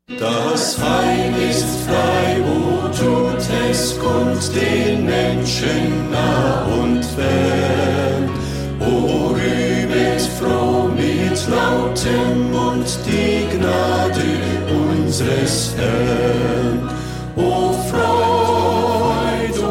Das Heil ist frei, o tut es kund den Menschen nah und fern. O rühmet froh mit lautem Mund die Gnade unseres Herrn. O Freud,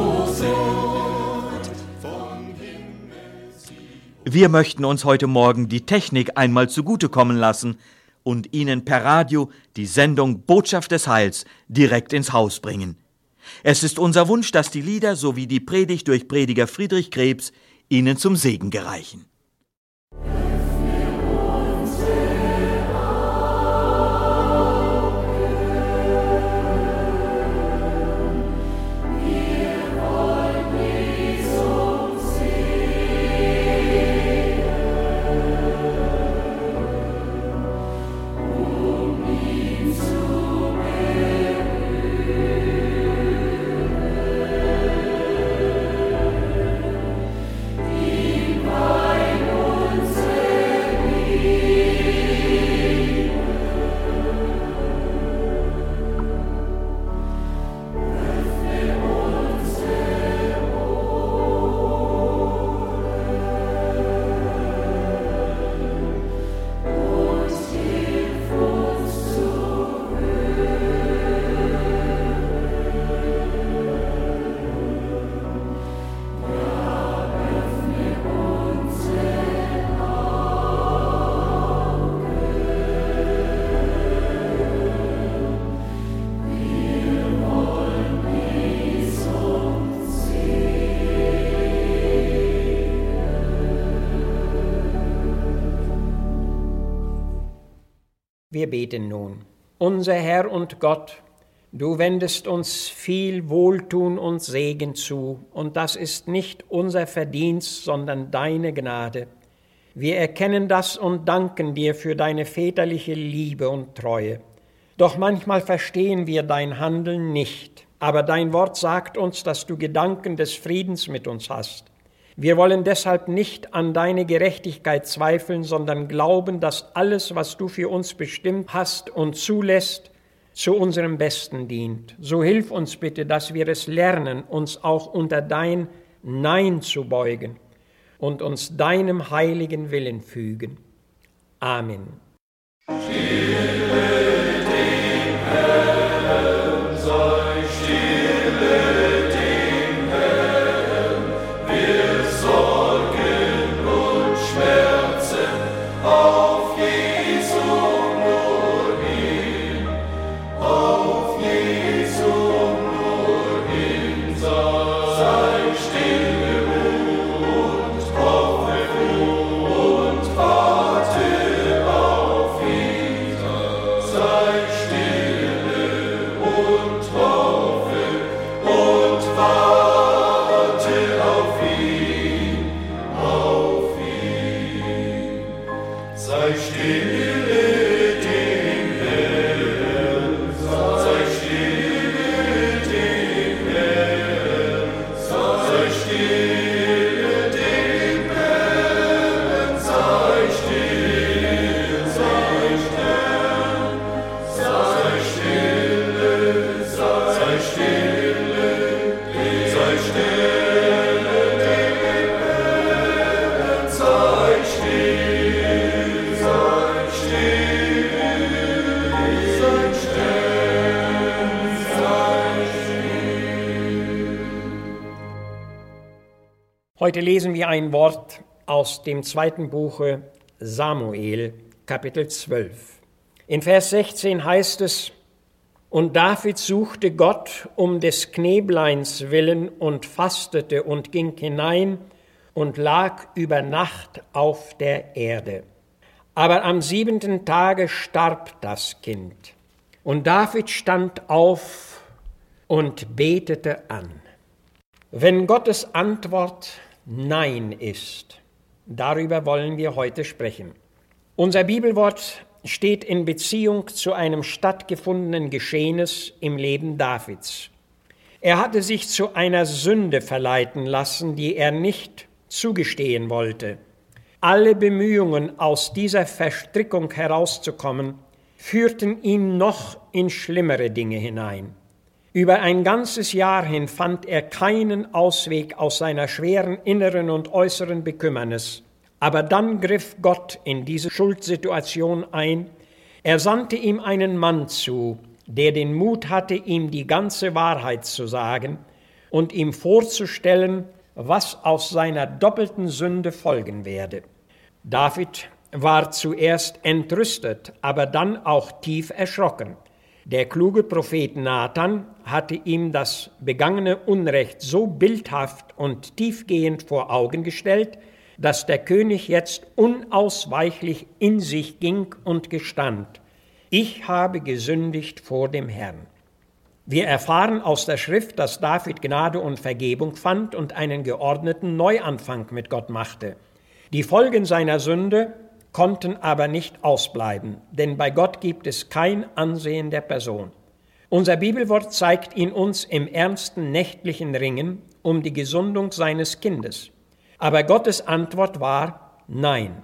vom Himmel sieh. Wir möchten uns heute Morgen die Technik einmal zugutekommen lassen und Ihnen per Radio die Sendung Botschaft des Heils direkt ins Haus bringen. Es ist unser Wunsch, dass die Lieder sowie die Predigt durch Prediger Friedrich Krebs Ihnen zum Segen gereichen. Wir beten nun. Unser Herr und Gott, du wendest uns viel Wohltun und Segen zu, und das ist nicht unser Verdienst, sondern deine Gnade. Wir erkennen das und danken dir für deine väterliche Liebe und Treue. Doch manchmal verstehen wir dein Handeln nicht, aber dein Wort sagt uns, dass du Gedanken des Friedens mit uns hast. Wir wollen deshalb nicht an deine Gerechtigkeit zweifeln, sondern glauben, dass alles, was du für uns bestimmt hast und zulässt, zu unserem Besten dient. So hilf uns bitte, dass wir es lernen, uns auch unter dein Nein zu beugen und uns deinem heiligen Willen fügen. Amen. Heute lesen wir ein Wort aus dem 2. Buche Samuel, Kapitel 12. In Vers 16 heißt es: Und David suchte Gott um des Knäbleins willen und fastete und ging hinein und lag über Nacht auf der Erde. Aber am 7. Tage starb das Kind. Und David stand auf und betete an. Wenn Gottes Antwort Nein ist, darüber wollen wir heute sprechen. Unser Bibelwort steht in Beziehung zu einem stattgefundenen Geschehnis im Leben Davids. Er hatte sich zu einer Sünde verleiten lassen, die er nicht zugestehen wollte. Alle Bemühungen, aus dieser Verstrickung herauszukommen, führten ihn noch in schlimmere Dinge hinein. Über ein ganzes Jahr hin fand er keinen Ausweg aus seiner schweren inneren und äußeren Bekümmernis. Aber dann griff Gott in diese Schuldsituation ein. Er sandte ihm einen Mann zu, der den Mut hatte, ihm die ganze Wahrheit zu sagen und ihm vorzustellen, was aus seiner doppelten Sünde folgen werde. David war zuerst entrüstet, aber dann auch tief erschrocken. Der kluge Prophet Nathan hatte ihm das begangene Unrecht so bildhaft und tiefgehend vor Augen gestellt, dass der König jetzt unausweichlich in sich ging und gestand: Ich habe gesündigt vor dem Herrn. Wir erfahren aus der Schrift, dass David Gnade und Vergebung fand und einen geordneten Neuanfang mit Gott machte. Die Folgen seiner Sünde konnten aber nicht ausbleiben, denn bei Gott gibt es kein Ansehen der Person. Unser Bibelwort zeigt ihn uns im ernsten nächtlichen Ringen um die Gesundung seines Kindes. Aber Gottes Antwort war Nein.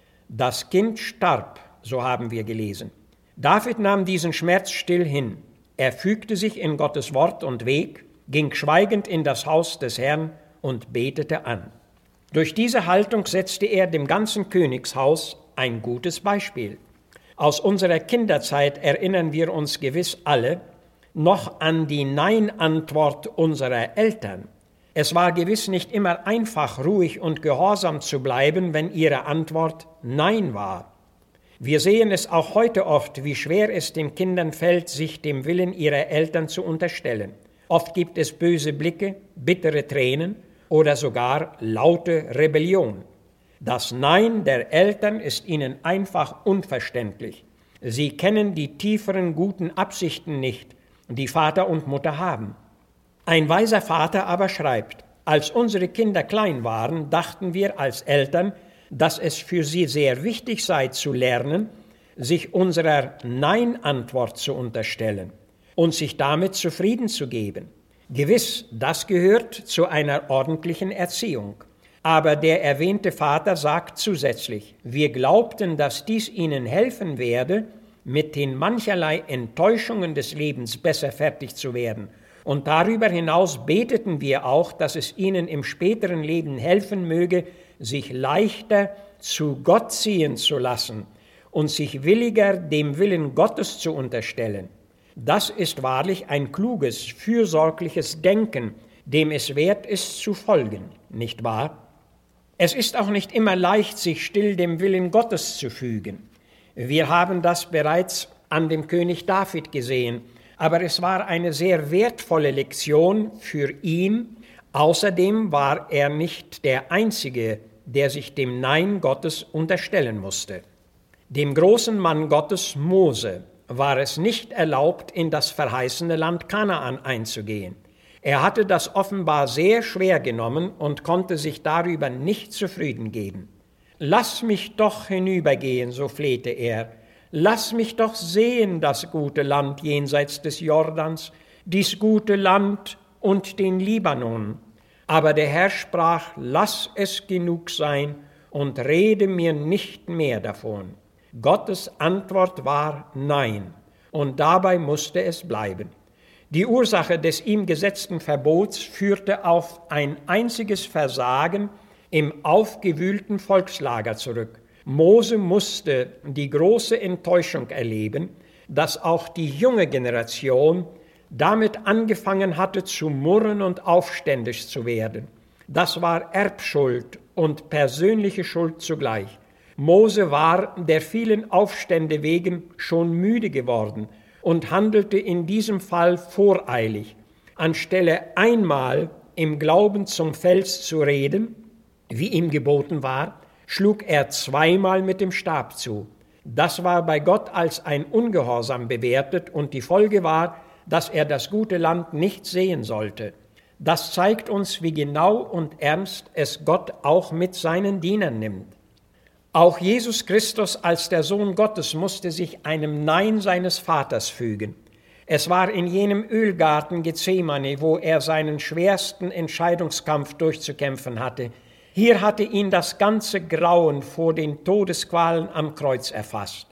Das Kind starb, so haben wir gelesen. David nahm diesen Schmerz still hin. Er fügte sich in Gottes Wort und Weg, ging schweigend in das Haus des Herrn und betete an. Durch diese Haltung setzte er dem ganzen Königshaus ein gutes Beispiel. Aus unserer Kinderzeit erinnern wir uns gewiss alle noch an die Nein-Antwort unserer Eltern. Es war gewiss nicht immer einfach, ruhig und gehorsam zu bleiben, wenn ihre Antwort Nein war. Wir sehen es auch heute oft, wie schwer es den Kindern fällt, sich dem Willen ihrer Eltern zu unterstellen. Oft gibt es böse Blicke, bittere Tränen oder sogar laute Rebellion. Das Nein der Eltern ist ihnen einfach unverständlich. Sie kennen die tieferen guten Absichten nicht, die Vater und Mutter haben. Ein weiser Vater aber schreibt: Als unsere Kinder klein waren, dachten wir als Eltern, dass es für sie sehr wichtig sei zu lernen, sich unserer Nein-Antwort zu unterstellen und sich damit zufrieden zu geben. Gewiss, das gehört zu einer ordentlichen Erziehung. Aber der erwähnte Vater sagt zusätzlich: Wir glaubten, dass dies ihnen helfen werde, mit den mancherlei Enttäuschungen des Lebens besser fertig zu werden. Und darüber hinaus beteten wir auch, dass es ihnen im späteren Leben helfen möge, sich leichter zu Gott ziehen zu lassen und sich williger dem Willen Gottes zu unterstellen. Das ist wahrlich ein kluges, fürsorgliches Denken, dem es wert ist zu folgen, nicht wahr? Es ist auch nicht immer leicht, sich still dem Willen Gottes zu fügen. Wir haben das bereits an dem König David gesehen, aber es war eine sehr wertvolle Lektion für ihn. Außerdem war er nicht der Einzige, der sich dem Nein Gottes unterstellen musste. Dem großen Mann Gottes Mose war es nicht erlaubt, in das verheißene Land Kanaan einzugehen. Er hatte das offenbar sehr schwer genommen und konnte sich darüber nicht zufrieden geben. »Lass mich doch hinübergehen«, so flehte er. »Lass mich doch sehen das gute Land jenseits des Jordans, dies gute Land und den Libanon.« Aber der Herr sprach: »Lass es genug sein und rede mir nicht mehr davon.« Gottes Antwort war Nein, und dabei musste es bleiben. Die Ursache des ihm gesetzten Verbots führte auf ein einziges Versagen im aufgewühlten Volkslager zurück. Mose musste die große Enttäuschung erleben, dass auch die junge Generation damit angefangen hatte zu murren und aufständisch zu werden. Das war Erbschuld und persönliche Schuld zugleich. Mose war der vielen Aufstände wegen schon müde geworden und handelte in diesem Fall voreilig. Anstelle einmal im Glauben zum Fels zu reden, wie ihm geboten war, schlug er zweimal mit dem Stab zu. Das war bei Gott als ein Ungehorsam bewertet und die Folge war, dass er das gute Land nicht sehen sollte. Das zeigt uns, wie genau und ernst es Gott auch mit seinen Dienern nimmt. Auch Jesus Christus als der Sohn Gottes musste sich einem Nein seines Vaters fügen. Es war in jenem Ölgarten Gethsemane, wo er seinen schwersten Entscheidungskampf durchzukämpfen hatte. Hier hatte ihn das ganze Grauen vor den Todesqualen am Kreuz erfasst.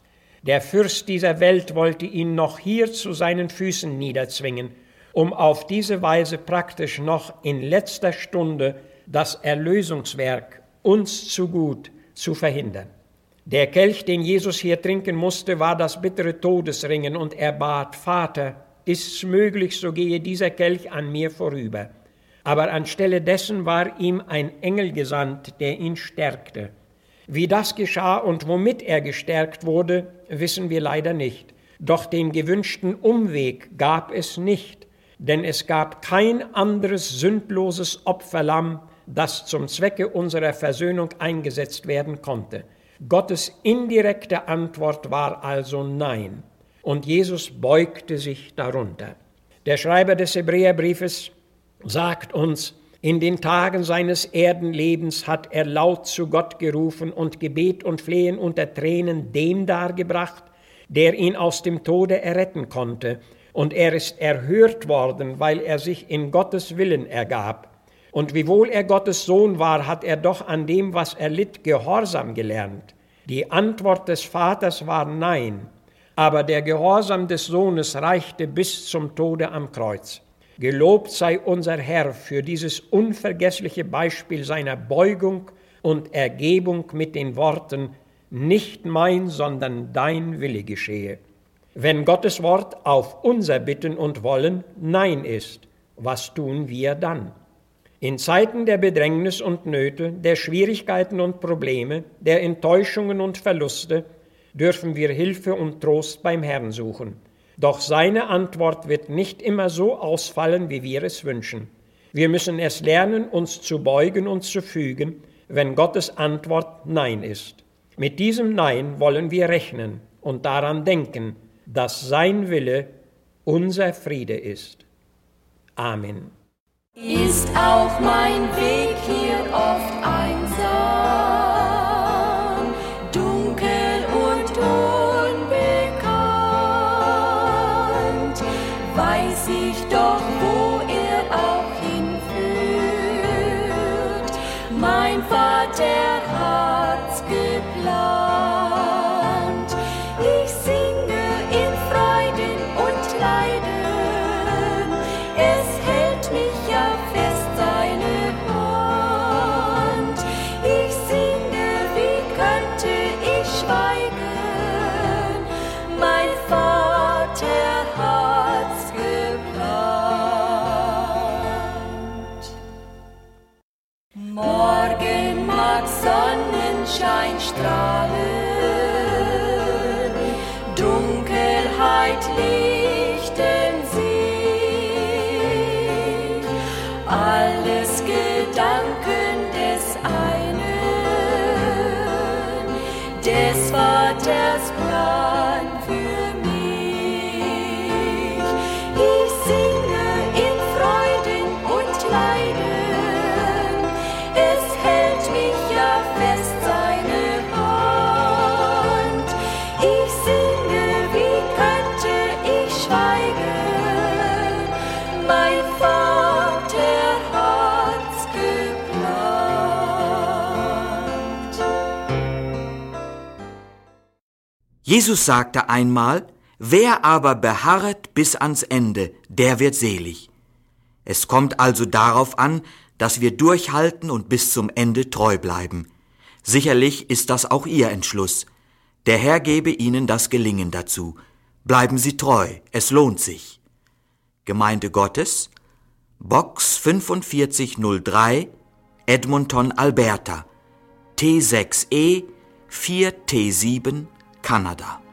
Der Fürst dieser Welt wollte ihn noch hier zu seinen Füßen niederzwingen, um auf diese Weise praktisch noch in letzter Stunde das Erlösungswerk uns zu gut zu verhindern. Der Kelch, den Jesus hier trinken musste, war das bittere Todesringen, und er bat: Vater, ist's möglich, so gehe dieser Kelch an mir vorüber. Aber anstelle dessen war ihm ein Engel gesandt, der ihn stärkte. Wie das geschah und womit er gestärkt wurde, wissen wir leider nicht. Doch den gewünschten Umweg gab es nicht, denn es gab kein anderes sündloses Opferlamm, das zum Zwecke unserer Versöhnung eingesetzt werden konnte. Gottes indirekte Antwort war also Nein, und Jesus beugte sich darunter. Der Schreiber des Hebräerbriefes sagt uns: In den Tagen seines Erdenlebens hat er laut zu Gott gerufen und Gebet und Flehen unter Tränen dem dargebracht, der ihn aus dem Tode erretten konnte. Und er ist erhört worden, weil er sich in Gottes Willen ergab. Und wiewohl er Gottes Sohn war, hat er doch an dem, was er litt, Gehorsam gelernt. Die Antwort des Vaters war Nein, aber der Gehorsam des Sohnes reichte bis zum Tode am Kreuz. Gelobt sei unser Herr für dieses unvergessliche Beispiel seiner Beugung und Ergebung mit den Worten: Nicht mein, sondern dein Wille geschehe. Wenn Gottes Wort auf unser Bitten und Wollen Nein ist, was tun wir dann? In Zeiten der Bedrängnis und Nöte, der Schwierigkeiten und Probleme, der Enttäuschungen und Verluste dürfen wir Hilfe und Trost beim Herrn suchen. Doch seine Antwort wird nicht immer so ausfallen, wie wir es wünschen. Wir müssen es lernen, uns zu beugen und zu fügen, wenn Gottes Antwort Nein ist. Mit diesem Nein wollen wir rechnen und daran denken, dass sein Wille unser Friede ist. Amen. Ist auch mein Weg hier oft einsam, dunkel und unbekannt, weiß ich doch, wo er auch hinführt. Mein Vater hat's geplant. Ich singe in Freuden und Leiden. Es hält mich ja fest seine Hand. Ich singe, wie könnte ich schweigen? Mein Vater hat's geplant. Morgen mag Sonnenschein strahlen, Dunkelheit lichten sich, alles Gedanken des einen, des Vaters Plan für mich. Ich singe in Freuden und Leiden, es hält mich ja fest seine Hand. Ich singe, wie könnte ich schweigen? Mein Vater hat's geplant. Jesus sagte einmal: Wer aber beharret bis ans Ende, der wird selig. Es kommt also darauf an, dass wir durchhalten und bis zum Ende treu bleiben. Sicherlich ist das auch Ihr Entschluss. Der Herr gebe Ihnen das Gelingen dazu. Bleiben Sie treu, es lohnt sich. Gemeinde Gottes, Box 4503, Edmonton, Alberta, T6E 4T7, Kanada.